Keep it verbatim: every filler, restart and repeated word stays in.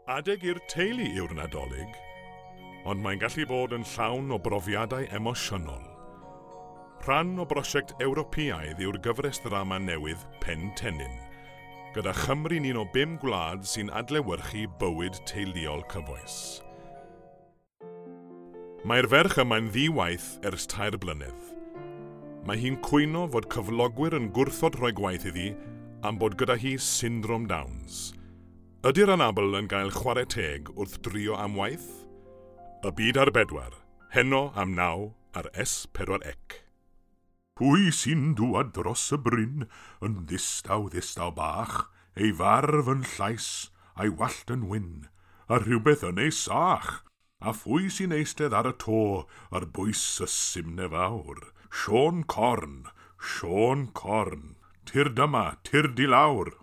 Adeg i'r teulu yw'r Nadolig, ond mae'n gallu bod yn llawn o brofiadau emosiynol. Rhan o brosiect Ewropeaidd yw'r gyfres ddrama newydd Pen Tennin, gyda Chymru'n un o bum gwlad sy'n adlewyrchu bywyd teuluol cyfoes. Mae'r ferch yma'n ddi-waith ers tair blynedd. Mae hi'n cwyno fod cyflogwyr yn gwrthod rhoi gwaith iddi am bod gyda hi syndrom Downs. Ydy'r anabl yn gael chwarae teg wrth drio am waith? Y byd ar bedwar, heno am naw ar S pedwar C. Pwy sy'n dŵad dros y bryn yn ddistaw ddistaw bach, ei farf yn llais a'i wallt yn wyn, a rhywbeth yn ei sach, a phwy sy'n eistedd ar y to ar bwys y simne fawr. Sion Corn, Sion Corn, tir dyma, tir di lawr.